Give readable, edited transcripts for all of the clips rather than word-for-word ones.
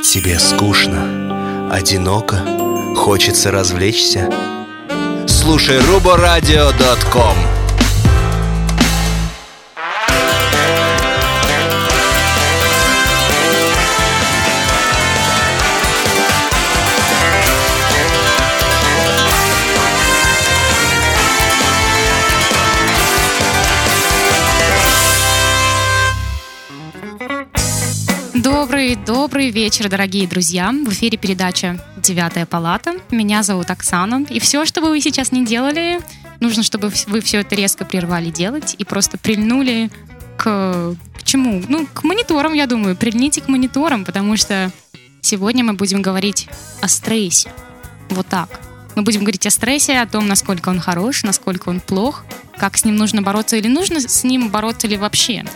Тебе скучно, одиноко, хочется развлечься? Слушай ruboradio.com. Добрый вечер, дорогие друзья. В эфире передача «Девятая палата». Меня зовут Оксана. И все, что бы вы сейчас не делали, нужно, чтобы вы все это резко прервали делать и просто прильнули к чему? К мониторам, я думаю. Прильните к мониторам, потому что сегодня мы будем говорить о стрессе. Вот так. Мы будем говорить о стрессе, о том, насколько он хорош, насколько он плох, как с ним нужно бороться или нужно с ним бороться ли вообще.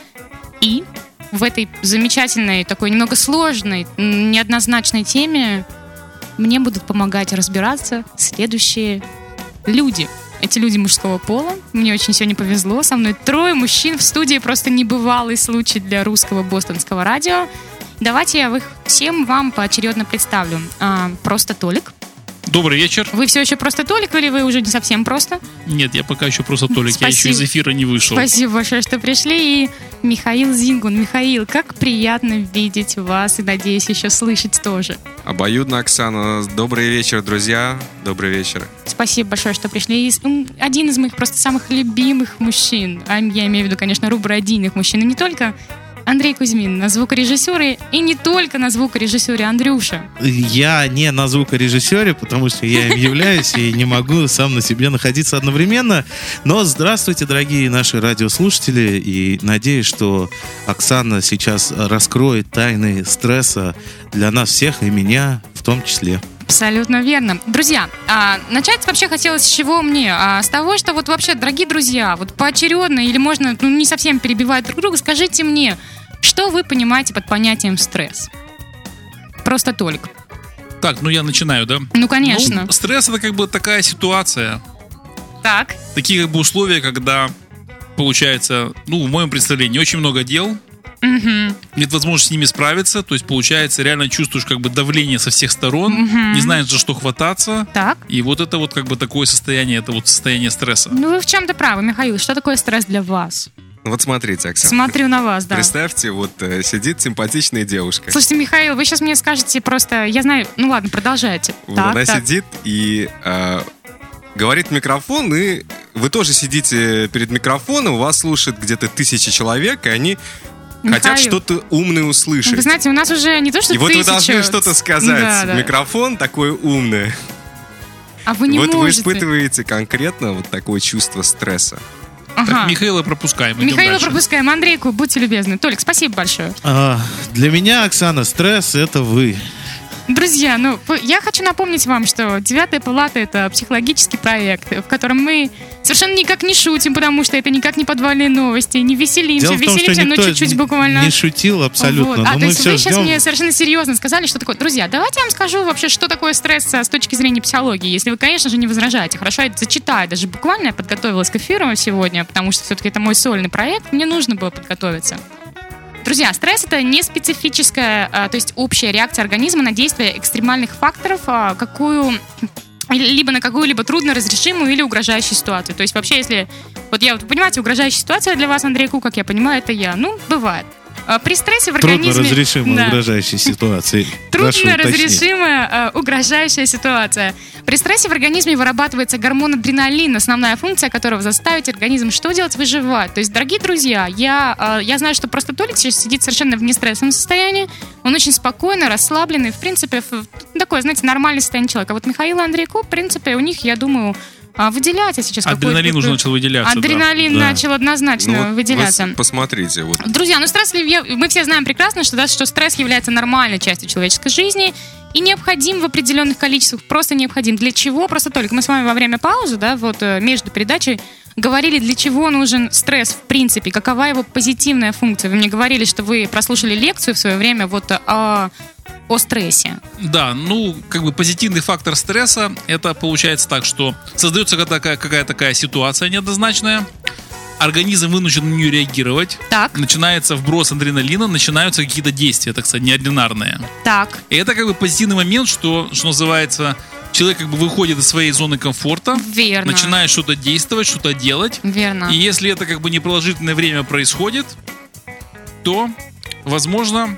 И в этой замечательной, такой немного сложной, неоднозначной теме мне будут помогать разбираться следующие люди. Эти люди мужского пола. Мне очень сегодня повезло. Со мной 3 мужчин в студии. Просто небывалый случай для русского бостонского радио. Давайте я всем вам поочередно представлю. Просто Толик. Добрый вечер. Вы все еще просто Толик или вы уже не совсем просто? Нет, я пока еще просто Толик. Спасибо. Я еще из эфира не вышел. Спасибо большое, что пришли. И Михаил Зингун. Михаил, как приятно видеть вас и, надеюсь, еще слышать тоже. Обоюдно, Оксана. Добрый вечер, друзья. Добрый вечер. Спасибо большое, что пришли. Один из моих просто самых любимых мужчин. Я имею в виду, конечно, рубрадийных мужчин. И не только Андрей Кузьмин на звукорежиссере, и не только на звукорежиссере Андрюша. Я не на звукорежиссере, потому что я им являюсь и не могу сам на себе находиться одновременно. Но здравствуйте, дорогие наши радиослушатели, и надеюсь, что Оксана сейчас раскроет тайны стресса для нас всех и меня в том числе. Абсолютно верно. Друзья, начать вообще хотелось с чего мне? С того, что вот вообще, дорогие друзья, вот поочередно или можно, не совсем перебивая друг друга, скажите мне, что вы понимаете под понятием стресс? Просто Толик. Так, я начинаю, да? Конечно. Стресс — это как бы такая ситуация. Так. Такие как бы условия, когда получается, в моем представлении, очень много дел. Угу. Нет возможности с ними справиться. То есть, получается, реально чувствуешь как бы давление со всех сторон, не знаешь, за что хвататься. Так. И вот это вот как бы такое состояние, это вот состояние стресса. Вы в чем-то правы, Михаил. Что такое стресс для вас? Вот смотрите, Оксана. Смотрю на вас, да. Представьте, сидит симпатичная девушка. Слушайте, Михаил, вы сейчас мне скажете просто... Я знаю... ладно, продолжайте. Она сидит и говорит в микрофон, и вы тоже сидите перед микрофоном, вас слушает где-то 1000 человек, и они... хотят что-то умное услышать. Вы знаете, у нас уже не то, что 1000. И вот вы должны что-то сказать в микрофон такое умное. А вы не можете. Вы испытываете конкретно вот такое чувство стресса. Ага. Так, Михаила пропускаем. Михаила пропускаем. Андрейку, будьте любезны. Толик, спасибо большое. Для меня, Оксана, стресс — это вы. Друзья, я хочу напомнить вам, что «Девятая палата» — это психологический проект, в котором мы совершенно никак не шутим, потому что это никак не подвальные новости, не веселимся. Дело в том, веселимся, что но чуть-чуть буквально. Не шутил абсолютно. То есть вы сейчас ждем. мне совершенно серьезно сказали, что такое. Друзья, давайте я вам скажу вообще, что такое стресс с точки зрения психологии, если вы, конечно же, не возражаете. Хорошо, я это зачитаю. Даже буквально я подготовилась к эфиру сегодня, потому что все-таки это мой сольный проект, мне нужно было подготовиться. Друзья, стресс — это не специфическая, то есть общая реакция организма на действие экстремальных факторов, либо на какую-либо трудноразрешимую или угрожающую ситуацию. То есть вообще, если... вы понимаете, угрожающая ситуация для вас, Андрей Ку, как я понимаю, это я. Бывает. При стрессе в организме... Трудноразрешимая угрожающая ситуация. Трудноразрешимая угрожающая ситуация. При стрессе в организме вырабатывается гормон адреналин, основная функция которого заставить организм что делать? Выживать. То есть, дорогие друзья, я знаю, что просто Толик сейчас сидит совершенно в нестрессовом состоянии. Он очень спокойно, расслабленный. В принципе, такое, знаете, нормальное состояние человека. А вот Михаил и Андрей Ку, в принципе, у них, я думаю... выделяться сейчас. Адреналин уже начал выделяться. Адреналин начал однозначно выделяться. Посмотрите. Друзья, стресс, мы все знаем прекрасно, что стресс является нормальной частью человеческой жизни и необходим в определенных количествах. Просто необходим. Для чего? Просто только мы с вами во время паузы, между передачей говорили, для чего нужен стресс в принципе, какова его позитивная функция. Вы мне говорили, что вы прослушали лекцию в свое время о стрессе. Да, позитивный фактор стресса, это получается так, что создается какая-то такая ситуация неоднозначная, организм вынужден на нее реагировать. Так. Начинается вброс адреналина, начинаются какие-то действия, так сказать, неординарные. Так. И это как бы позитивный момент, что называется, человек как бы выходит из своей зоны комфорта, Верно. начинает что-то действовать, что-то делать. Верно. И если это как бы непродолжительное время происходит, то, возможно,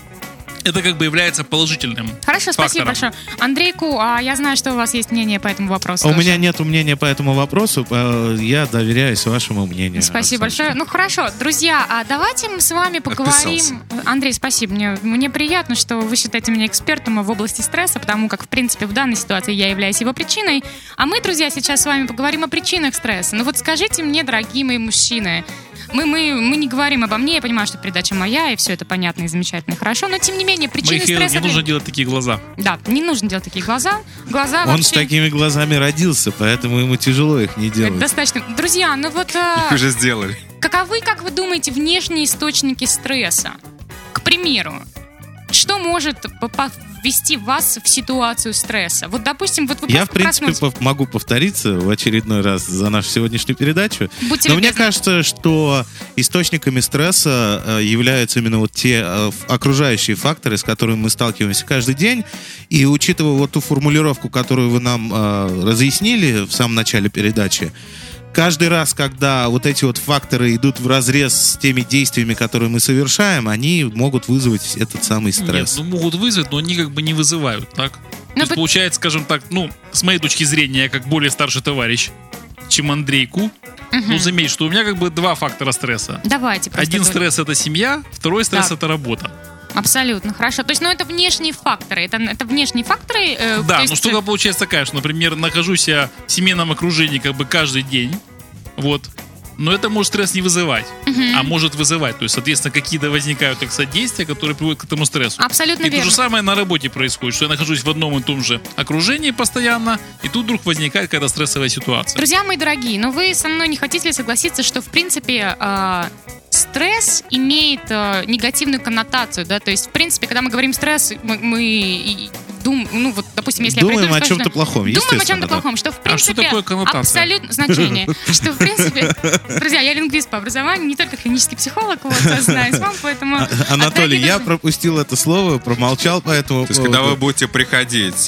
это как бы является положительным Хорошо, спасибо фактором. большое. Андрейку, я знаю, что у вас есть мнение по этому вопросу. У тоже. меня нет мнения по этому вопросу. Я доверяюсь вашему мнению. Спасибо Оксана. большое. Ну хорошо, друзья, давайте мы с вами поговорим. Андрей, спасибо. Мне приятно, что вы считаете меня экспертом в области стресса, потому как, в принципе, в данной ситуации я являюсь его причиной. А мы, друзья, сейчас с вами поговорим о причинах стресса. Ну вот скажите мне, дорогие мои мужчины, мы не говорим обо мне, я понимаю, что передача моя, и все это понятно и замечательно, и хорошо, но тем не менее, причины Михаилу стресса... не нужно делать такие глаза. Да, не нужно делать такие глаза. Глаза Он вообще... с такими глазами родился, поэтому ему тяжело их не делать. Достаточно. Друзья, ну вот... Их уже сделали. Каковы, как вы думаете, внешние источники стресса? К примеру, что может ввести вас в ситуацию стресса? Вот, допустим, вот вы Я, в просто принципе, могу повториться в очередной раз за нашу сегодняшнюю передачу. Будьте Но мне любезны. кажется, что источниками стресса являются именно вот те окружающие факторы, с которыми мы сталкиваемся каждый день. И учитывая вот ту формулировку, которую вы нам разъяснили в самом начале передачи, каждый раз, когда вот эти вот факторы идут вразрез с теми действиями, которые мы совершаем, они могут вызвать этот самый стресс. Нет, могут вызвать, но они как бы не вызывают, так? То есть получается, скажем так, с моей точки зрения, я как более старший товарищ, чем Андрейку, заметь, что у меня как бы два фактора стресса. Давайте. Один стресс — это семья, второй стресс — это работа. Абсолютно, хорошо. То есть, это внешние факторы. Это внешние факторы. Да, штука получается такая, что, например, нахожусь я в семейном окружении как бы каждый день, вот, но это может стресс не вызывать, а может вызывать. То есть, соответственно, какие-то возникают, так сказать, действия, которые приводят к этому стрессу. Абсолютно и верно. то же самое на работе происходит, что я нахожусь в одном и том же окружении постоянно, и тут вдруг возникает какая-то стрессовая ситуация. Друзья мои дорогие, но вы со мной не хотите ли согласиться, что, в принципе, стресс имеет негативную коннотацию, да? То есть, в принципе, когда мы говорим стресс, мы думаем, допустим, если думаем я о чем-то плохом, думаем о чем-то плохом, что, в принципе, что такое коннотация? абсолютно значение. Что, в принципе, друзья, я лингвист по образованию, не только клинический психолог, знаю вам, поэтому... Анатолий, я пропустил это слово, промолчал по этому То есть, когда вы будете приходить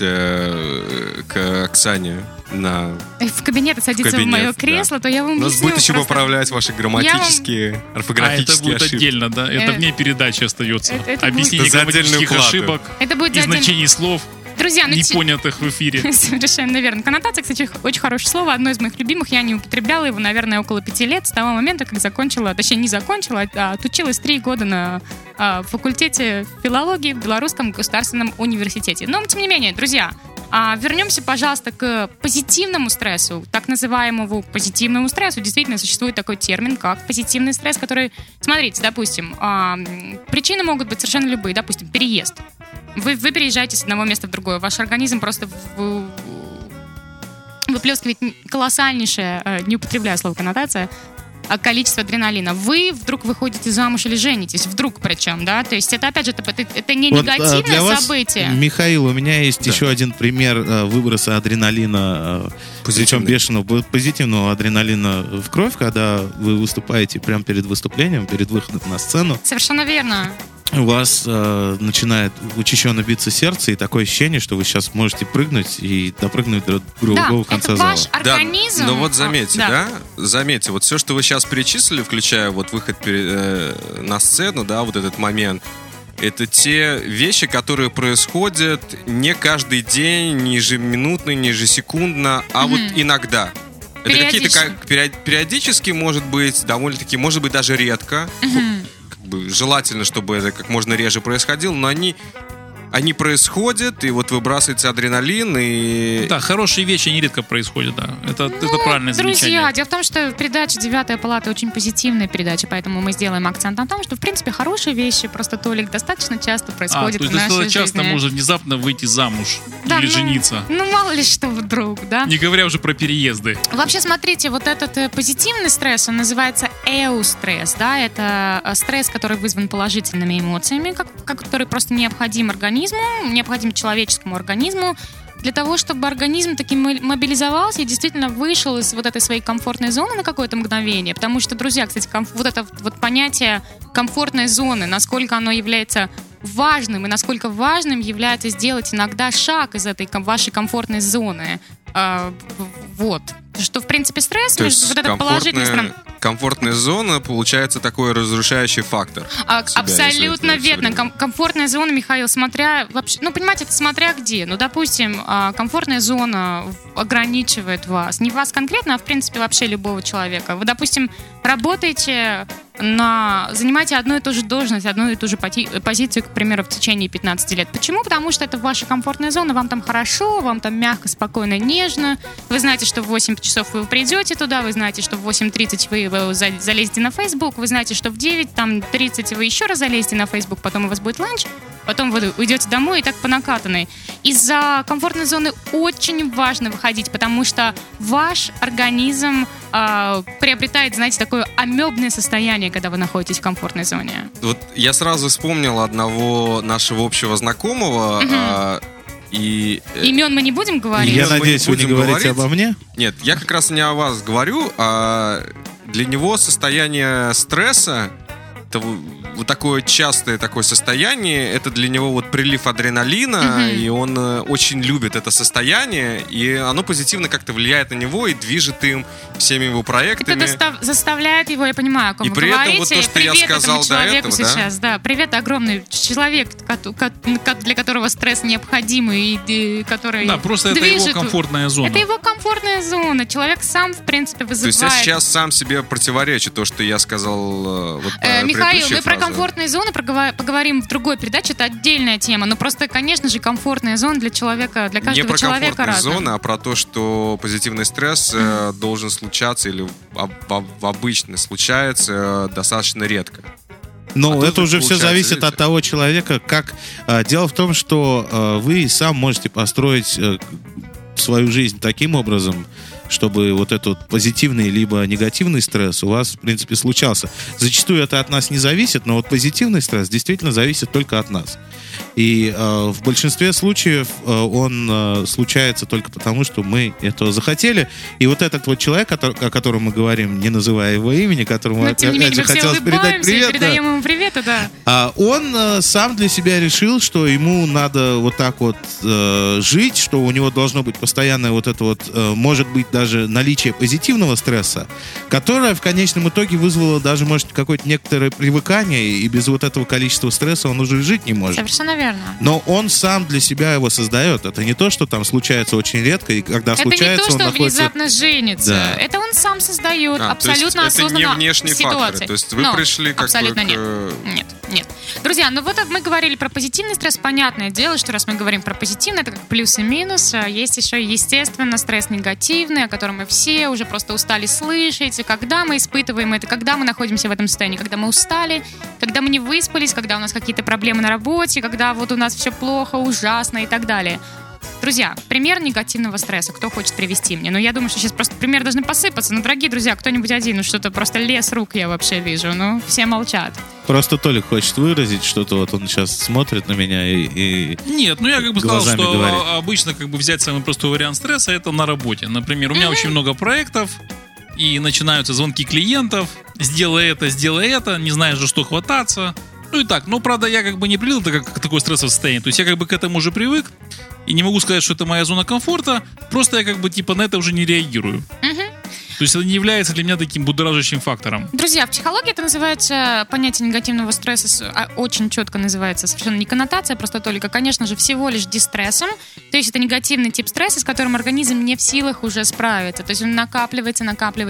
к Оксане в кабинет и садиться в мое кресло, то я вам у нас объясню будет еще просто. поправлять ваши грамматические, орфографические это будет ошибки. отдельно, да? Это вне передачи остается. это Объяснение будет за отдельную грамматических плату. ошибок Это будет и за отдельно. значений слов, Друзья, не понятых в эфире. Совершенно верно. Коннотация, кстати, очень хорошее слово, одно из моих любимых. Я не употребляла его, наверное, около 5 лет, с того момента, как закончила, точнее, не закончила, а отучилась 3 года на факультете филологии в Белорусском государственном университете. Но, тем не менее, друзья, вернемся, пожалуйста, к позитивному стрессу, так называемому позитивному стрессу. Действительно, существует такой термин, как позитивный стресс, который, смотрите, допустим, причины могут быть совершенно любые. Допустим, переезд. Вы переезжаете с одного места в другое. Ваш организм просто выплескивает колоссальнейшее, не употребляю слово коннотация, количество адреналина. Вы вдруг выходите замуж или женитесь. Вдруг причем, да? То есть это, опять же, это не негативное для вас, событие. Михаил, у меня есть еще один пример выброса адреналина, причем бешеного, позитивного адреналина в кровь, когда вы выступаете прямо перед выступлением, перед выходом на сцену. Совершенно верно. У вас начинает учащенно биться сердце, и такое ощущение, что вы сейчас можете прыгнуть и допрыгнуть до другого конца зала. Ваш организм... Да, но вот заметьте, заметьте, вот все, что вы сейчас перечислили, включая вот выход на сцену, да, вот этот момент, это те вещи, которые происходят не каждый день, не ежеминутно, не ежесекундно, а вот иногда. Это какие-то периодически, может быть, довольно-таки, может быть, даже редко. Желательно, чтобы это как можно реже происходило, но они происходят, и вот выбрасывается адреналин, и... Да, хорошие вещи нередко происходят, да. Это правильное замечание. Друзья, дело в том, что передача «Девятая палата» очень позитивная передача, поэтому мы сделаем акцент на том, что, в принципе, хорошие вещи, просто, Толик, достаточно часто происходят в нашей жизни. То есть часто можно внезапно выйти замуж или жениться. Мало ли что вдруг, да? Не говоря уже про переезды. Вообще, смотрите, вот этот позитивный стресс, он называется эустресс, да, это стресс, который вызван положительными эмоциями, который просто необходим организму, необходим человеческому организму для того, чтобы организм таки мобилизовался и действительно вышел из вот этой своей комфортной зоны на какое-то мгновение. Потому что, друзья, кстати, вот это вот понятие комфортной зоны, насколько оно является важным, и насколько важным является сделать иногда шаг из этой вашей комфортной зоны. Вот. Что, в принципе, стресс, то есть вот этот положительный... Комфортная зона, получается, такой разрушающий фактор. Абсолютно верно. Комфортная зона, Михаил, смотря... Вообще, ну, понимаете, это смотря где. Ну, допустим, комфортная зона ограничивает вас. Не вас конкретно, а, в принципе, вообще любого человека. Вы, допустим, работаете занимаете одну и ту же должность, одну и ту же позицию, к примеру, в течение 15 лет. Почему? Потому что это ваша комфортная зона, вам там хорошо, вам там мягко, спокойно, нежно. Вы знаете, что в 8 часов вы придете туда, вы знаете, что в 8:30 вы залезете на Facebook, вы знаете, что в 9:30 вы еще раз залезете на Facebook, потом у вас будет ланч, потом вы уйдете домой и так по накатанной. Из-за комфортной зоны очень важно выходить, потому что ваш организм приобретает, знаете, такое амебное состояние, когда вы находитесь в комфортной зоне. Вот я сразу вспомнил одного нашего общего знакомого. Имен мы не будем говорить? Я надеюсь, вы не говорите обо мне? Нет, я как раз не о вас говорю, а для него состояние стресса, это вот такое частое такое состояние, это для него вот прилив адреналина, и он очень любит это состояние, и оно позитивно как-то влияет на него и движет им всеми его проектами. Это заставляет его, я понимаю, о ком вы говорите. И при этом вот то, что привет я сказал до этого, сейчас, да? Привет огромный человек, для которого стресс необходим и который Да, просто это его комфортная зона. Это его комфортная зона. Человек сам, в принципе, вызывает... То есть я сейчас сам себе противоречу то, что я сказал вот Михаил, мы про комфортные зоны поговорим в другой передаче, это отдельная тема, но просто, конечно же, комфортная зона для человека, для каждого человека разная. Не про комфортную зону, а про то, что позитивный стресс должен случаться или обычно случается достаточно редко. Ну, это уже все зависит от того человека, как... Дело в том, что вы сам можете построить свою жизнь таким образом, чтобы вот этот позитивный либо негативный стресс у вас, в принципе, случался. Зачастую это от нас не зависит, но вот позитивный стресс действительно зависит только от нас. И в большинстве случаев он случается только потому, что мы этого захотели. И вот этот вот человек, о котором мы говорим, не называя его имени, которому опять же хотелось передать привет. Передаем ему привет, да. Он сам для себя решил, что ему надо вот так вот жить, что у него должно быть постоянное вот это вот, может быть, даже наличие позитивного стресса, которое в конечном итоге вызвало даже, может, какое-то некоторое привыкание, и без вот этого количества стресса он уже жить не может. Совершенно верно. Но он сам для себя его создает. Это не то, что там случается очень редко, и когда это случается, он находится... Это не то, что находится... внезапно женится. Да. Это он сам создает абсолютно осознанно это не внешний фактор. То есть вы пришли как абсолютно бы... Нет. Друзья, ну вот мы говорили про позитивный стресс. Понятное дело, что раз мы говорим про позитивный, это как плюс и минус. Есть еще, естественно, стресс негативный, о котором мы все уже просто устали слышать. И когда мы испытываем это, когда мы находимся в этом состоянии, когда мы устали, когда мы не выспались, когда у нас какие-то проблемы на работе, когда вот у нас все плохо, ужасно и так далее. Друзья, пример негативного стресса. Кто хочет привести мне? Ну, я думаю, что сейчас просто примеры должны посыпаться. Ну, дорогие друзья, кто-нибудь один, ну, что-то просто лес рук я вообще вижу. Ну, все молчат. Просто Толик хочет выразить что-то, вот он сейчас смотрит на меня и Нет, ну я как бы сказал, что говорит. Обычно как бы взять самый простой вариант стресса, это на работе. Например, у меня очень много проектов, и начинаются звонки клиентов. Сделай это, не знаешь, за что хвататься. Ну и так, но правда я как бы не привык к такое стрессовое состояние. То есть я как бы к этому уже привык. И не могу сказать, что это моя зона комфорта. Просто я как бы типа на это уже не реагирую. То есть это не является для меня таким будоражащим фактором. Друзья, в психологии это называется, понятие негативного стресса очень четко называется, совершенно не коннотация, просто только, конечно же, всего лишь дистрессом. То есть это негативный тип стресса, с которым организм не в силах уже справиться. То есть он накапливается.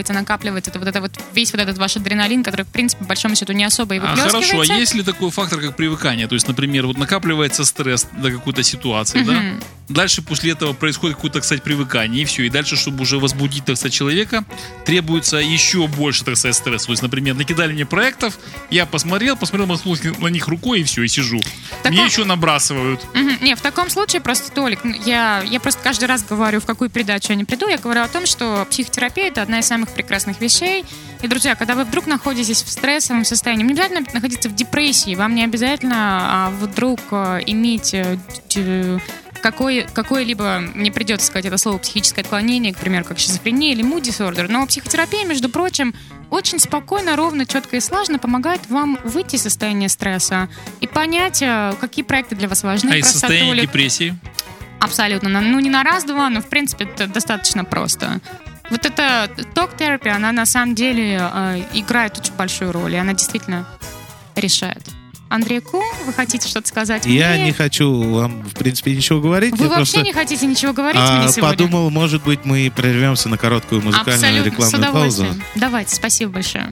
Это вот весь вот этот ваш адреналин, который, в принципе, по большому счету не особо и выплескивается. Хорошо, а есть ли такой фактор, как привыкание? То есть, например, вот накапливается стресс до какой-то ситуации, да? Дальше после этого происходит какое-то, кстати, привыкание, и все. И дальше, чтобы уже возбудить, так сказать, человека, требуется еще больше, так сказать, стресса. То есть, например, накидали мне проектов, я посмотрел, махнул на них рукой, и все, и сижу. Мне еще набрасывают. Не, в таком случае просто, Толик, я просто каждый раз говорю, в какую передачу я не приду, я говорю о том, что психотерапия — это одна из самых прекрасных вещей. И, друзья, когда вы вдруг находитесь в стрессовом состоянии, не обязательно находиться в депрессии, вам не обязательно вдруг иметь какое-либо, мне придется сказать это слово, психическое отклонение, к примеру, как шизофрения или mood disorder. Но психотерапия, между прочим, очень спокойно, ровно, четко и слаженно помогает вам выйти из состояния стресса и понять, какие проекты для вас важны. А из состояния депрессии? Абсолютно. Ну, не на раз-два, но, в принципе, это достаточно просто. Вот эта talk-терапия, она на самом деле играет очень большую роль, и она действительно решает. Андрей Ку, вы хотите что-то сказать? Я не хочу вам, в принципе, ничего говорить. Вы вообще не хотите ничего говорить мне сегодня? Подумал, может быть, мы прервемся на короткую музыкальную рекламную паузу. Давайте, спасибо большое.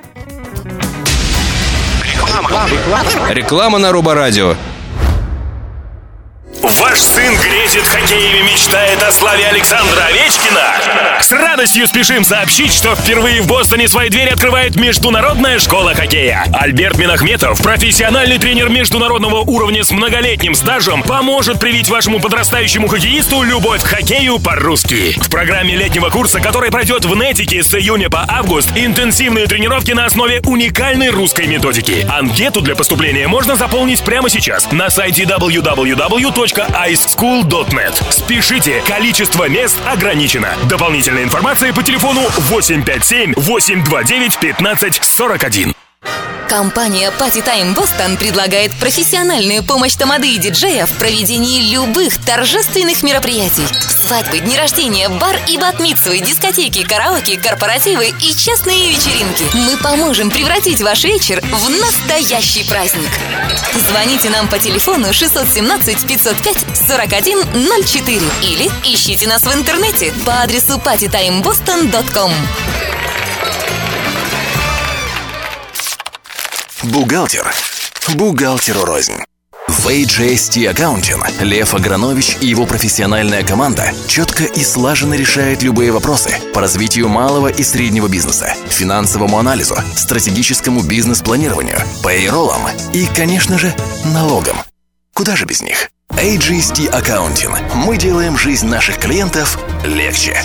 Реклама на Рубо-радио. Ваш сын грезит хоккеем и мечтает о славе Александра Овечкина? С радостью спешим сообщить, что впервые в Бостоне свои двери открывает Международная школа хоккея. Альберт Минахметов, профессиональный тренер международного уровня с многолетним стажем, поможет привить вашему подрастающему хоккеисту любовь к хоккею по-русски. В программе летнего курса, который пройдет в Нетике с июня по август, интенсивные тренировки на основе уникальной русской методики. Анкету для поступления можно заполнить прямо сейчас на сайте www.iceschool.net. Спешите, количество мест ограничено. Дополнительная информация по телефону 857-829-1541. Компания Party Time Boston предлагает профессиональную помощь тамады и диджея в проведении любых торжественных мероприятий. Свадьбы, дни рождения, бар и бат-мицвы, дискотеки, караоке, корпоративы и частные вечеринки. Мы поможем превратить ваш вечер в настоящий праздник. Звоните нам по телефону 617-505-4104 или ищите нас в интернете по адресу partytimeboston.com. Бухгалтер. Бухгалтеру рознь. В AJST Accounting Лев Агранович и его профессиональная команда четко и слаженно решают любые вопросы по развитию малого и среднего бизнеса, финансовому анализу, стратегическому бизнес-планированию, пейроллам и, конечно же, налогам. Куда же без них? AJST Accounting. Мы делаем жизнь наших клиентов легче.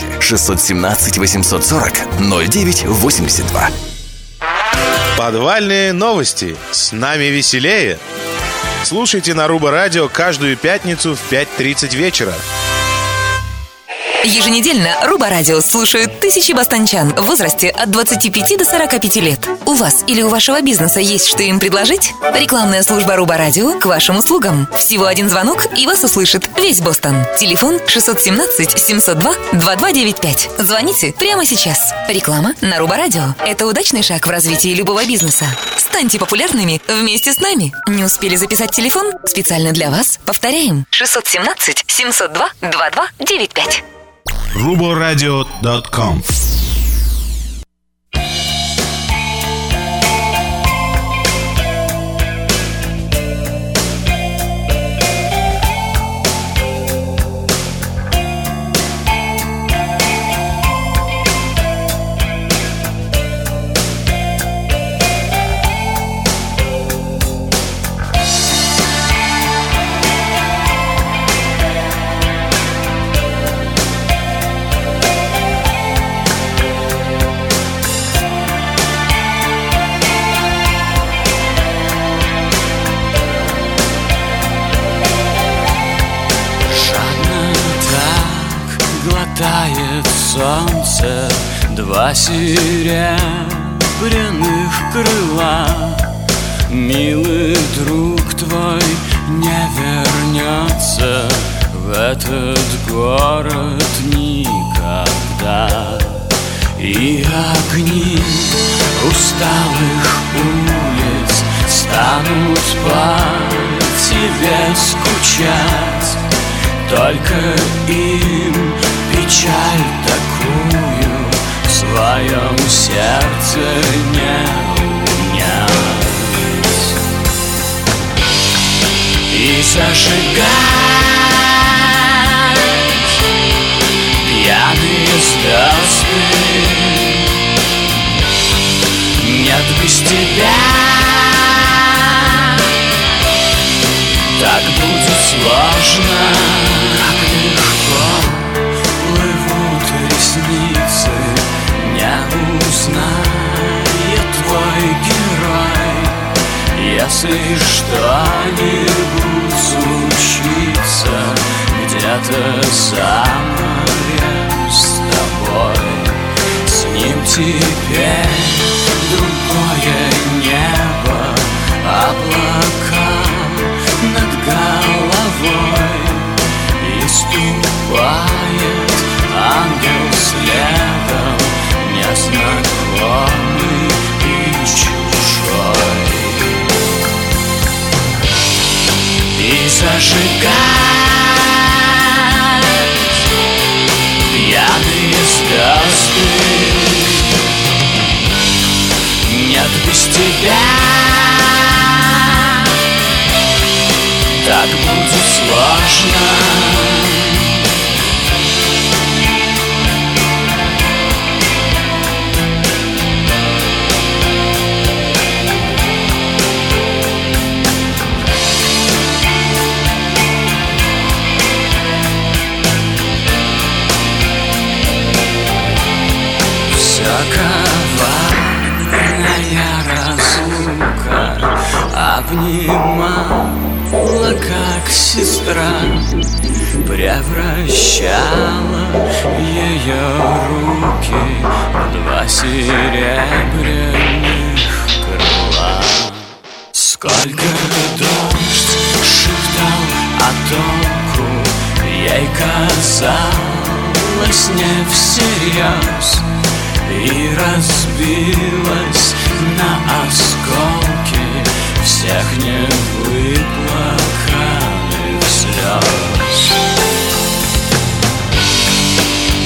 617-840-0982. Подвальные новости. С нами веселее. Слушайте на Рубо-радио каждую пятницу в 5:30 вечера. Еженедельно Рубо-радио слушают тысячи бостончан в возрасте от 25 до 45 лет. У вас или у вашего бизнеса есть что им предложить? Рекламная служба Рубо-радио к вашим услугам. Всего один звонок, и вас услышит весь Бостон. Телефон 617-702-2295. Звоните прямо сейчас. Реклама на Рубо-радио. Это удачный шаг в развитии любого бизнеса. Станьте популярными вместе с нами. Не успели записать телефон? Специально для вас повторяем. 617-702-2295. Ruboradio.com. Солнце, два серебряных крыла. Милый друг твой не вернется в этот город никогда. И огни усталых улиц станут по тебе скучать. Только им печаль такую в своем сердце не унять. И зажигать пьяные звезды. Нет, без тебя так будет сложно. Как легко плывут ресницы, не узнает твой герой. Если что-нибудь случится, то самое с тобой. С ним теперь другое небо, облака над головой. И ступает ангел следом, незнакомый и чужой. И зажигать пьяные звезды. Нет, без тебя так будет сложно. Коварная разлука обнимала, как сестра, превращала ее руки в два серебряных крыла. Сколько дождь шептал о толку, ей казалось не всерьез, и разбилась на осколки всех невыплаканных слез. И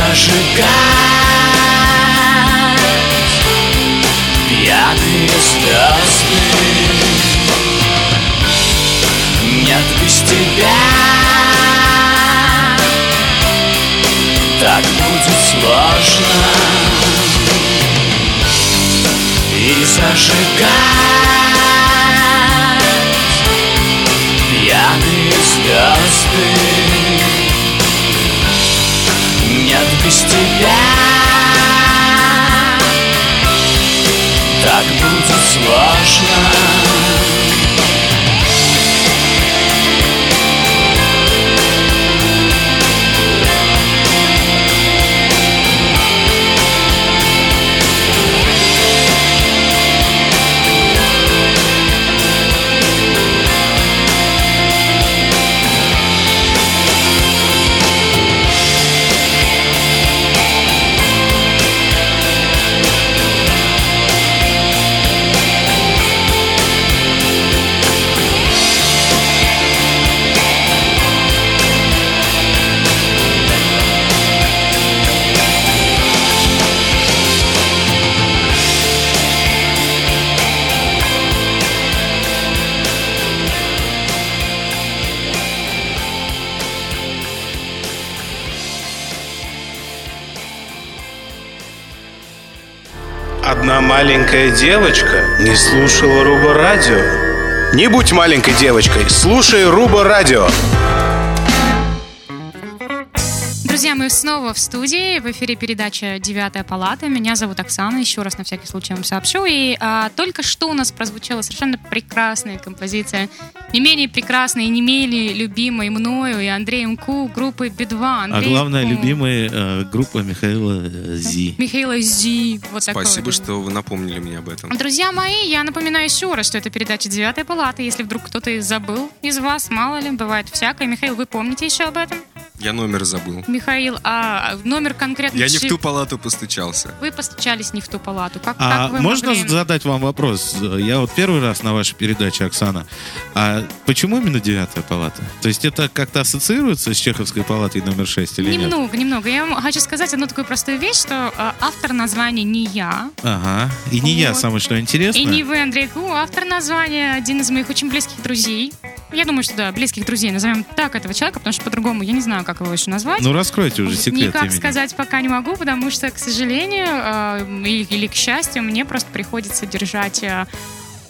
зажигать пьяные звезды. Нет, без тебя так будет сложно. И зажигать пьяные звезды. Нет, без тебя так будет сложно. Одна маленькая девочка не слушала Руба Радио. Не будь маленькой девочкой, слушай Руба Радио. Друзья, мы снова в студии. В эфире передача «Девятая палата». Меня зовут Оксана. Еще раз на всякий случай вам сообщу. И только что у нас прозвучала совершенно прекрасная композиция. Не менее прекрасной и не менее любимой мною и Андреем Ку группы Би-2. А главное, любимая группа Михаила Зи. Михаила Зи. Вот спасибо, что вы напомнили мне об этом. Друзья мои, я напоминаю еще раз, что это передача «Девятая палата». Если вдруг кто-то забыл из вас, мало ли, бывает всякое. Михаил, вы помните еще об этом? Я номер забыл. Михаил, а номер конкретно... Я не в ту палату постучался. Вы постучались не в ту палату. Как вы можно могли... задать вам вопрос? Я вот первый раз на вашей передаче, Оксана. А почему именно 9-я палата? То есть это как-то ассоциируется с Чеховской палатой номер 6 или нет? Немного. Я вам хочу сказать одну такую простую вещь, что автор названия не я. Ага. И не я, самое что интересно. И не вы, Андрей Ку. Автор названия один из моих очень близких друзей. Я думаю, что да, близких друзей. Назовем так этого человека, потому что по-другому я не знаю, как его еще назвать. Ну, раскройте уже секрет Никак имени. сказать пока не могу, потому что, к сожалению, или к счастью, мне просто приходится держать...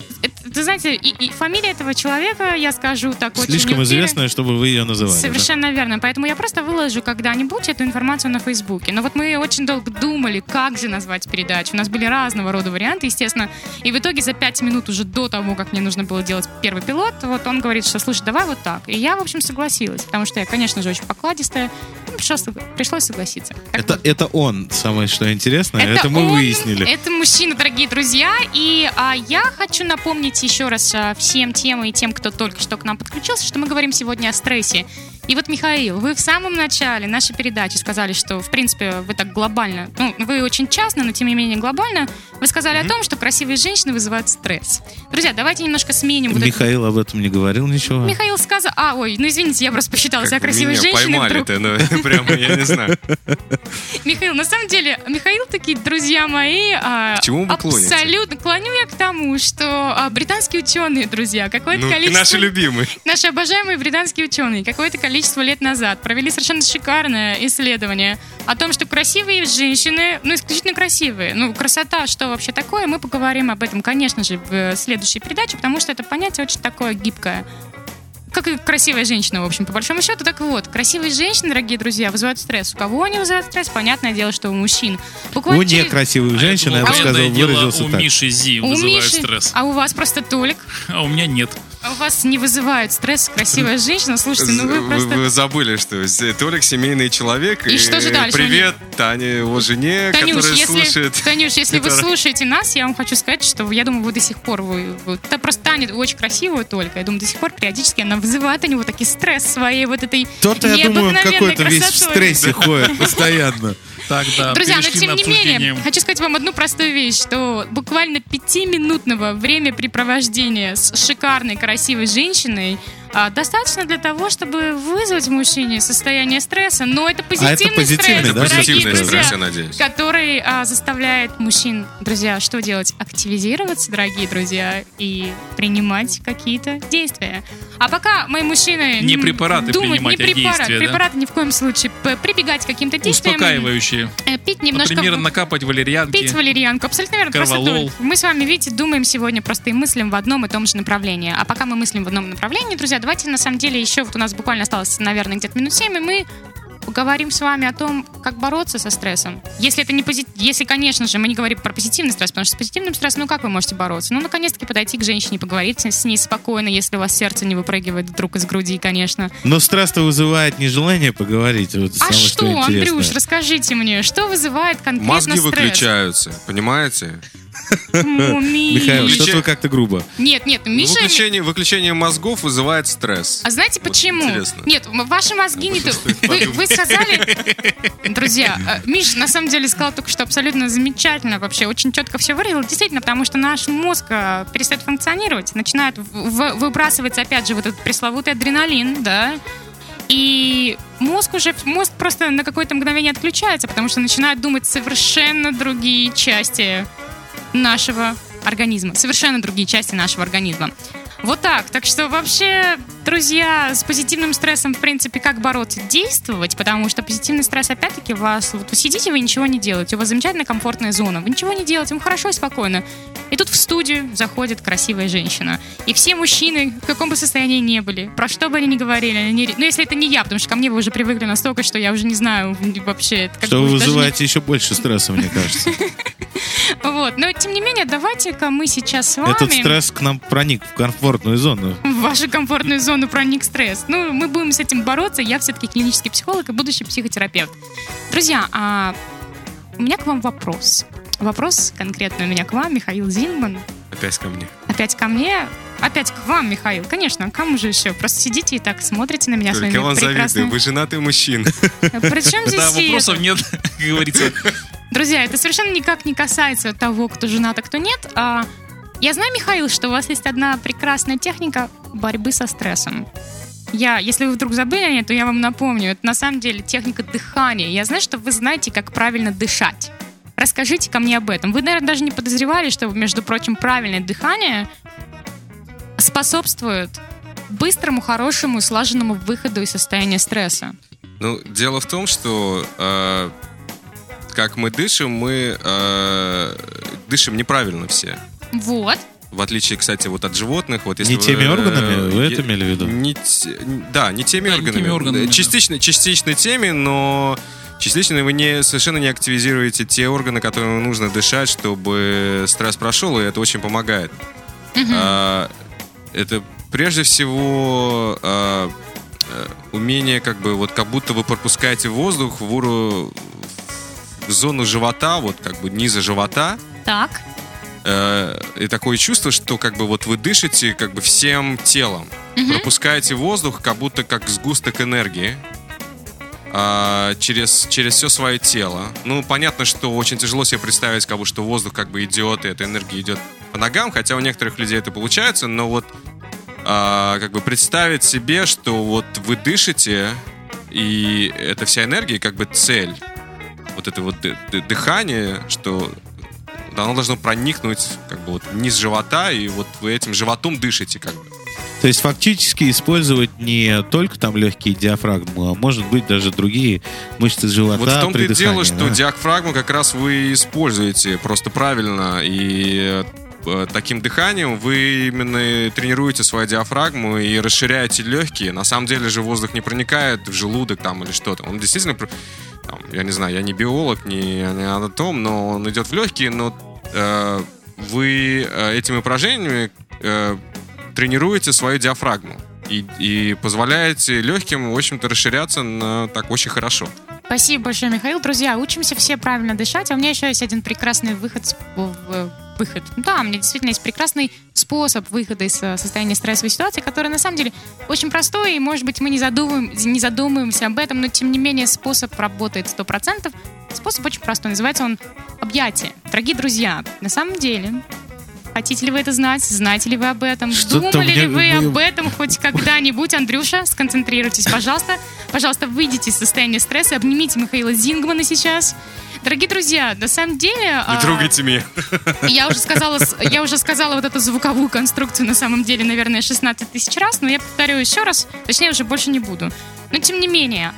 Ты знаете, и фамилия этого человека, я скажу так, очень Слишком неуверенно. известная, чтобы вы ее называли. Совершенно верно. Поэтому я просто выложу когда-нибудь эту информацию на Фейсбуке. Но вот мы очень долго думали, как же назвать передачу. У нас были разного рода варианты, естественно. И в итоге за 5 минут уже до того, как мне нужно было делать первый пилот, вот он говорит, что слушай, давай вот так. И я, в общем, согласилась. Потому что я, конечно же, очень покладистая. Пришлось согласиться. Это он, самое что интересное. Это мы выяснили. Это мужчина, дорогие друзья. И я хочу напомнить еще раз всем тем и тем, кто только что к нам подключился, что мы говорим сегодня о стрессе. И вот, Михаил, вы в самом начале нашей передачи сказали, что, в принципе, вы так глобально, вы очень частно, но тем не менее глобально, вы сказали о том, что красивые женщины вызывают стресс. Друзья, давайте немножко сменим. Михаил об этом не говорил ничего. Михаил сказал... извините, я просто посчитала себя красивой женщиной. Поймали-то, прямо я не знаю. Михаил, на самом деле, Михаил такие, друзья мои, к чему вы клоните? Абсолютно. Клоню я к тому, что британские ученые, друзья, какое-то количество... Наши любимые. Наши обожаемые британские ученые какое-то количество лет назад провели совершенно шикарное исследование о том, что красивые женщины, исключительно красивые, красота, что вообще такое, мы поговорим об этом, конечно же, в следующей передаче, потому что это понятие очень такое гибкое. Как и красивая женщина, в общем, по большому счету. Так вот, красивые женщины, дорогие друзья, вызывают стресс. У кого они вызывают стресс? Понятное дело, что у мужчин. У некрасивых женщин, я бы сказал, выразился так. У Миши Зи вызывает стресс. А у вас просто Толик? А у меня нет. А у вас не вызывает стресс красивая женщина? Слушайте, вы просто... Вы забыли, что Толик семейный человек. И что же дальше? Привет Тане, его жене, которая слушает. Танюш, если вы слушаете нас, я вам хочу сказать, что я думаю, вы до сих пор... Просто Таня очень красивая только. Я думаю, до сих пор периодически она вызывает у него такой стресс своей вот этой необыкновенной я думаю, он какой-то красотой. весь в стрессе ходит постоянно. Так, да, друзья, но тем не менее, хочу сказать вам одну простую вещь, что буквально 5-минутного времяпрепровождения с шикарной, красивой женщиной достаточно для того, чтобы вызвать в мужчине состояние стресса. Но это позитивный стресс, позитивный стресс, я надеюсь, который заставляет мужчин, друзья, что делать? Активизироваться, дорогие друзья, и принимать какие-то действия. А пока мои мужчины не препараты думают, принимать, не действия, препараты ни в коем случае, прибегать к каким-то действиям. Успокаивающие. Пить немножко... Например, накапать валерьянки. Пить валерьянку, абсолютно верно. Корвалол. Мы с вами, видите, думаем сегодня просто и мыслим в одном и том же направлении. А пока мы мыслим в одном направлении, друзья, давайте на самом деле еще, вот у нас буквально осталось, наверное, где-то минут 7, и мы поговорим с вами о том, как бороться со стрессом. Если это не если, конечно же, мы не говорим про позитивный стресс, потому что с позитивным стрессом, как вы можете бороться? Наконец-таки подойти к женщине, поговорить с ней спокойно, если у вас сердце не выпрыгивает вдруг из груди, конечно. Но стресс-то вызывает нежелание поговорить. Вот а что, Андрюш, расскажите мне, что вызывает конкретно мозги стресс? Выключаются, понимаете? Михаил, что-то вы как-то грубо. Нет, Миша... Выключение мозгов вызывает стресс. А знаете почему? Интересно. Нет, ваши мозги не... Вы сказали... Друзья, Миша на самом деле сказал только что абсолютно замечательно, вообще очень четко все выразил. Действительно, потому что наш мозг перестает функционировать, начинает выбрасываться опять же вот этот пресловутый адреналин, да, и мозг просто на какое-то мгновение отключается, потому что начинает думать совершенно другие части нашего организма. Совершенно другие части нашего организма. Вот так. Так что вообще, друзья, с позитивным стрессом, в принципе, как бороться? Действовать, потому что позитивный стресс, опять-таки, вы сидите, вы ничего не делаете, у вас замечательная комфортная зона, вы ничего не делаете, вам хорошо и спокойно. И тут в студию заходит красивая женщина. И все мужчины, в каком бы состоянии ни были, про что бы они ни говорили, если это не я, потому что ко мне вы уже привыкли настолько, что я уже не знаю вообще... Что вы вызываете еще больше стресса, мне кажется. Вот. Но, тем не менее, давайте-ка мы сейчас с вами... Этот стресс к нам проник в комфортную зону. В вашу комфортную зону проник стресс. Мы будем с этим бороться. Я все-таки клинический психолог и будущий психотерапевт. Друзья, у меня к вам вопрос. Вопрос конкретно у меня к вам, Михаил Зинман. Опять ко мне. Опять ко мне? Опять к вам, Михаил. Конечно, а кому же еще? Просто сидите и так смотрите на меня своими прекрасными... Только вам завидую, вы женатый мужчина. Причем здесь да, вопросов нет, как говорится. Друзья, это совершенно никак не касается того, кто женат, а кто нет. Я знаю, Михаил, что у вас есть одна прекрасная техника борьбы со стрессом. Если вы вдруг забыли о ней, то я вам напомню. Это на самом деле техника дыхания. Я знаю, что вы знаете, как правильно дышать. Расскажите ко мне об этом. Вы, наверное, даже не подозревали, что, между прочим, правильное дыхание способствует быстрому, хорошему, слаженному выходу из состояния стресса. Дело в том, что как мы дышим неправильно все. Вот. в отличие, кстати, вот от животных. Вот если Не теми органами, вы это имели в виду? Да, не теми органами. Частично теми, но частично вы совершенно не активизируете те органы, которым нужно дышать, чтобы стресс прошел, и это очень помогает. Это прежде всего умение, как бы, вот как будто вы пропускаете воздух в зону живота, вот как бы низа живота. Так. И такое чувство, что как бы вот вы дышите как бы всем телом. Пропускаете воздух, как будто как сгусток энергии через все свое тело. Ну, понятно, что очень тяжело себе представить, как бы, что воздух как бы идет, и эта энергия идет по ногам, хотя у некоторых людей это получается, но вот как бы представить себе, что вот вы дышите, и эта вся энергия как бы цель. Вот это вот дыхание, что оно должно проникнуть как бы вот вниз живота, и вот вы этим животом дышите как бы. То есть фактически использовать не только там легкие диафрагмы, а может быть даже другие мышцы живота. Вот в том-то и дело, что да? диафрагму как раз вы используете просто правильно, и таким дыханием вы именно тренируете свою диафрагму и расширяете легкие. На самом деле же воздух не проникает в желудок там или что-то. Он действительно, там, я не знаю, я не биолог, не анатом, но он идет в легкие, но вы этими упражнениями тренируете свою диафрагму и позволяете легким, в общем-то, расширяться так очень хорошо. Спасибо большое, Михаил. Друзья, учимся все правильно дышать. А у меня еще есть один прекрасный выход. Да, у меня действительно есть прекрасный способ выхода из состояния стрессовой ситуации, который на самом деле очень простой, и, может быть, мы не задумываемся об этом, но, тем не менее, способ работает 100%. Способ очень простой, называется он объятие. Дорогие друзья, на самом деле, хотите ли вы это знать? Знаете ли вы об этом? Думали ли вы об этом хоть когда-нибудь? Андрюша, сконцентрируйтесь, пожалуйста. Пожалуйста, выйдите из состояния стресса, обнимите Михаила Зингмана сейчас. Дорогие друзья, на самом деле... Не трогайте меня. Я уже сказала вот эту звуковую конструкцию, на самом деле, наверное, 16 тысяч раз, но я повторю еще раз, точнее, уже больше не буду. Но, тем не менее,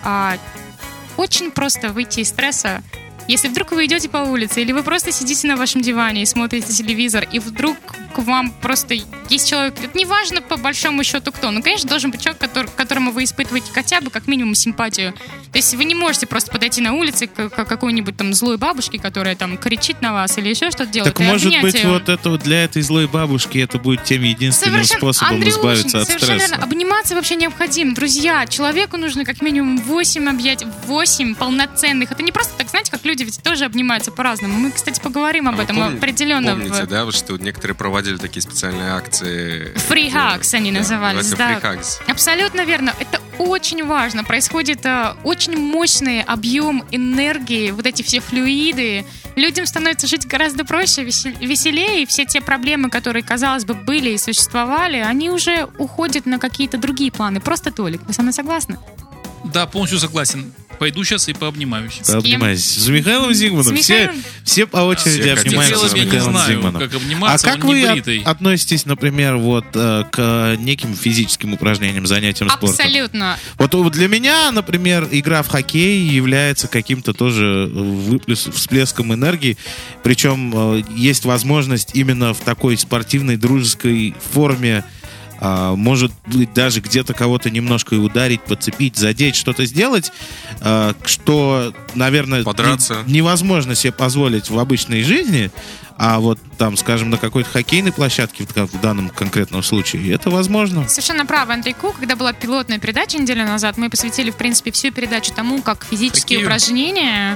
очень просто выйти из стресса. Если вдруг вы идете по улице, или вы просто сидите на вашем диване и смотрите телевизор, и вдруг к вам просто есть человек, это неважно по большому счету кто, но, конечно, должен быть человек, которому вы испытываете хотя бы как минимум симпатию. То есть вы не можете просто подойти на улице к какой-нибудь там злой бабушке, которая там кричит на вас или еще что-то делает. Так может быть ее. Вот это вот для этой злой бабушки это будет тем единственным способом избавиться от стресса. Верно. Обниматься вообще необходимо. Друзья, человеку нужно как минимум 8 объятий, 8 полноценных. Это не просто так, знаете, как люди ведь тоже обнимаются по-разному. Мы, кстати, поговорим об этом определенно. Помните, да, что некоторые проводили такие специальные акции? Free hugs они назывались, да. Абсолютно верно. Это очень важно. Происходит очень мощный объем энергии, вот эти все флюиды. Людям становится жить гораздо проще, веселее, и все те проблемы, которые, казалось бы, были и существовали, они уже уходят на какие-то другие планы. Просто Толик, вы со мной согласны? Да, полностью согласен. Пойду сейчас и пообнимаюсь. Пообнимаюсь. С Михаилом Зингманом. Все по очереди обнимаются с Михаилом Зингманом. А как вы относитесь, например, вот к неким физическим упражнениям, занятиям спортом? Абсолютно. Вот для меня, например, игра в хоккей является каким-то тоже всплеском энергии. Причем есть возможность именно в такой спортивной, дружеской форме, может быть, даже где-то кого-то немножко ударить, подцепить, задеть, что-то сделать, что, наверное, невозможно себе позволить в обычной жизни, а вот там, скажем, на какой-то хоккейной площадке в данном конкретном случае это возможно. Совершенно правы, Андрей Ку. Когда была пилотная передача неделю назад, мы посвятили, в принципе, всю передачу тому, как физические упражнения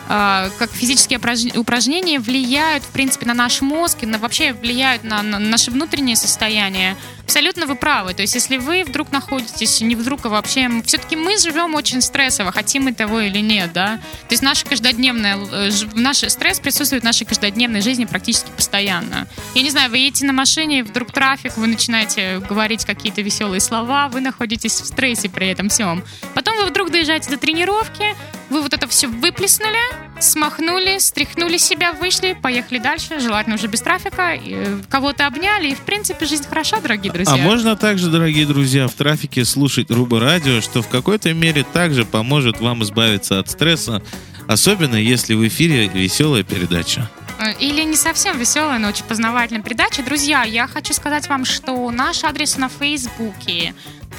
влияют, в принципе, на наш мозг и вообще влияют на наше внутреннее состояние. Абсолютно вы правы. То есть, если вы вдруг находитесь, не вдруг, а вообще, все-таки мы живем очень стрессово, хотим мы того или нет, да. То есть, наш стресс присутствует в нашей каждодневной жизни практически постоянно. Я не знаю, вы едете на машине, вдруг трафик, вы начинаете говорить какие-то веселые слова, вы находитесь в стрессе при этом всем. Потом вы вдруг доезжаете до тренировки, вы вот это все выплеснули, смахнули, стряхнули себя, вышли, поехали дальше, желательно уже без трафика, кого-то обняли, и, в принципе, жизнь хороша, дорогие друзья. А можно также, дорогие друзья, в трафике слушать Руба Радио, что в какой-то мере также поможет вам избавиться от стресса, особенно если в эфире веселая передача. Или не совсем веселая, но очень познавательная передача. Друзья, я хочу сказать вам, что наш адрес на Фейсбуке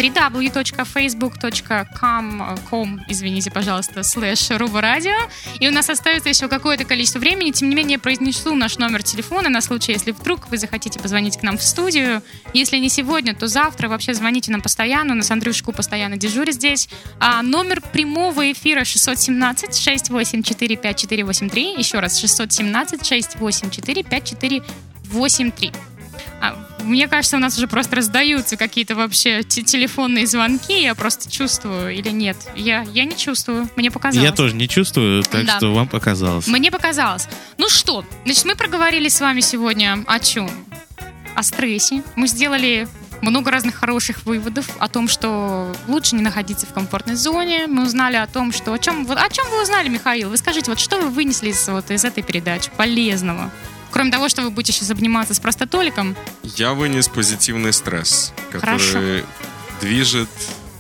www.facebook.com, извините, пожалуйста, /Ruboradio. И у нас остается еще какое-то количество времени. Тем не менее, я произнесу наш номер телефона на случай, если вдруг вы захотите позвонить к нам в студию. Если не сегодня, то завтра. Вообще звоните нам постоянно. У нас Андрюшку постоянно дежурит здесь. Номер прямого эфира 617-684-5483. Еще раз, 617-684-5483. Мне кажется, у нас уже просто раздаются какие-то вообще телефонные звонки. Я просто чувствую или нет? Я не чувствую. Мне показалось. Я тоже не чувствую, так Да. что вам показалось. Мне показалось. Ну что, значит, мы проговорили с вами сегодня о чем? О стрессе. Мы сделали много разных хороших выводов о том, что лучше не находиться в комфортной зоне. Мы узнали о том, что... О чем вы узнали, Михаил? Вы скажите, вот что вы вынесли из этой передачи полезного? Кроме того, что вы будете сейчас обниматься с простатоликом. Я вынес позитивный стресс, который Хорошо. движет,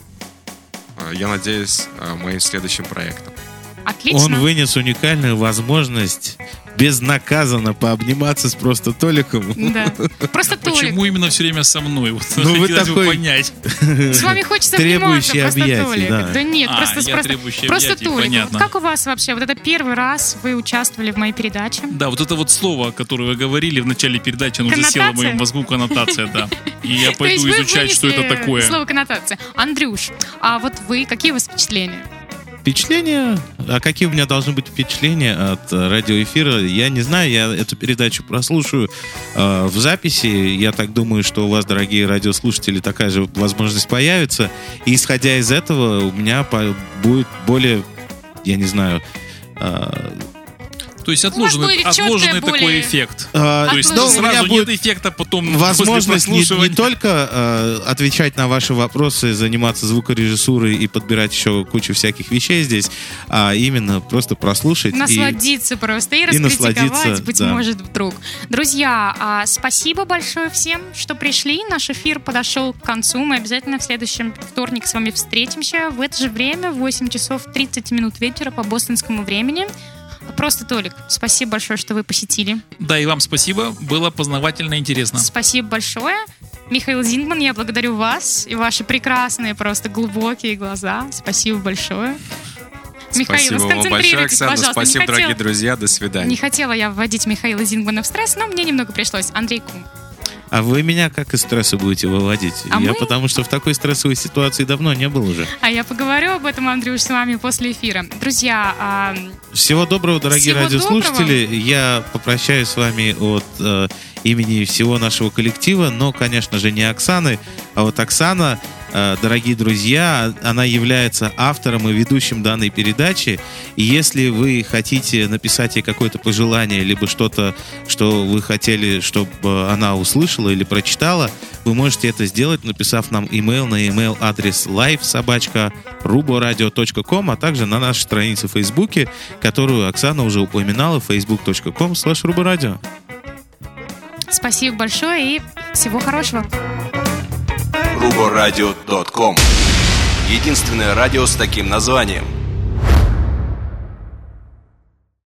я надеюсь, моим следующим проектом. Отлично. Он вынес уникальную возможность безнаказанно пообниматься с простатоликом. Да. Просто Толик. Почему именно все время со мной? Вот Ну, вы хотелось бы такой- понять. С вами хочется обниматься, Требующий просто объятий, Толик. да. Нет, я требующий просто объятий, Толик. понятно. Как у вас вообще? Вот это первый раз вы участвовали в моей передаче. Да, вот это вот слово, которое вы говорили в начале передачи, оно уже село в моем мозгу, коннотация, да. И я То есть пойду вы изучать, что это вынесли такое. Слово коннотация. Андрюш, а вот вы, какие у вас впечатления? Впечатления? А какие у меня должны быть впечатления от радиоэфира? Я не знаю, я эту передачу прослушаю в записи. Я так думаю, что у вас, дорогие радиослушатели, такая же возможность появится. И исходя из этого, у меня будет более, я не знаю... То есть будет отложенный чёткое такой более- эффект. То То есть ну, у меня сразу будет нет эффекта, потом возможность после не прослушивания. только отвечать на ваши вопросы, заниматься звукорежиссурой и подбирать еще кучу всяких вещей здесь, а именно просто прослушать. Насладиться просто и раскритиковать, насладиться, быть да. может, вдруг. Друзья, спасибо большое всем, что пришли. Наш эфир подошел к концу. Мы обязательно в следующем вторник с вами встретимся. В это же время, в 8 часов 30 минут вечера по бостонскому времени. Просто, Толик, спасибо большое, что вы посетили. Да, и вам спасибо. Было познавательно и интересно. Спасибо большое. Михаил Зингман, я благодарю вас и ваши прекрасные, просто глубокие глаза. Спасибо большое. Михаил, Спасибо вам большое, сконцентрируйтесь, Оксана. пожалуйста. Спасибо, Не хотела- дорогие друзья. До Не свидания. хотела я вводить Михаила Зингмана в стресс, но мне немного пришлось. Андрей Кум. А вы меня как из стресса будете выводить? А Я мы? потому что в такой стрессовой ситуации давно не был уже. А я поговорю об этом, Андрюш, с вами после эфира. Друзья, Всего доброго, дорогие Всего радиослушатели. Я попрощаюсь с вами от имени всего нашего коллектива, но, конечно же, не Оксаны, а вот Оксана, дорогие друзья, она является автором и ведущим данной передачи. И если вы хотите написать ей какое-то пожелание, либо что-то, что вы хотели, чтобы она услышала или прочитала, вы можете это сделать, написав нам имейл на имейл-адрес live@ruboradio.com, а также на нашей странице в Фейсбуке, которую Оксана уже упоминала, facebook.com/ruboradio. спасибо большое и всего хорошего. ruboradio.com. Единственное радио с таким названием.